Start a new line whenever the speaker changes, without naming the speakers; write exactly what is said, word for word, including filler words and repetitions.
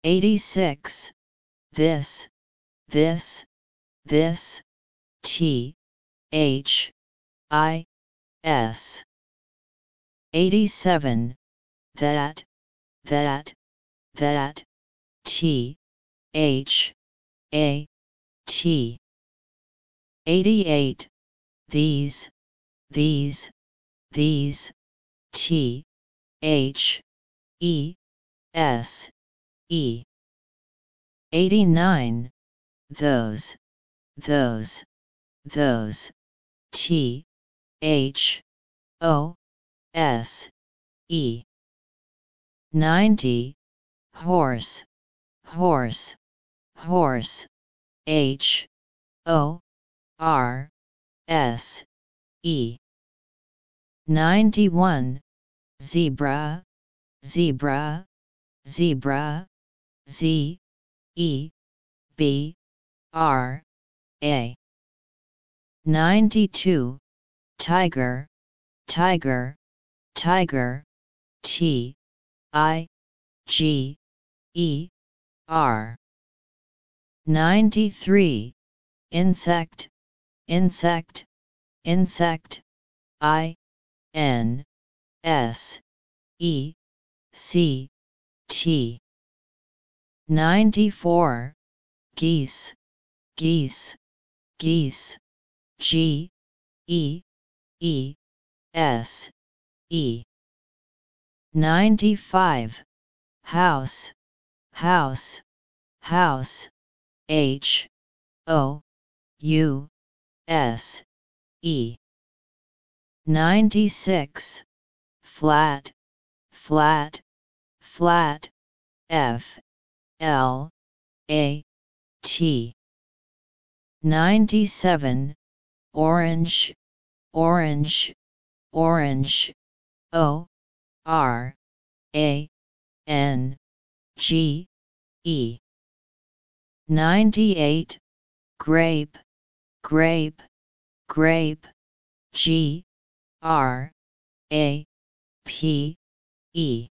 eighty-six, this, this, this, T, H, I, S. eighty-seven, that, that, that, T, H, A, T. eighty-eight, these, these, these, T, H, E, S, E. eighty-nine, those, those, those, T, H, O, S, E. ninety, horse, horse, horse, H, O, R, S, E. ninety-one, zebra, zebra, zebra, Z, E, B, R, A. ninety-two, tiger, tiger, tiger, T, I, G, E, R. ninety-three, insect, insect, insect, I, N, S, E, C, T. ninety-four, geese, geese, geese, G, E, E, S, E. ninety-five, house, house, house, H, O, U, S, E. ninety-six, flat, flat, flat, F, L, A, T. ninety-seven, orange, orange, orange, O, R, A, N, G, E. ninety-eight, grape, grape, grape, G, R, A, P, E.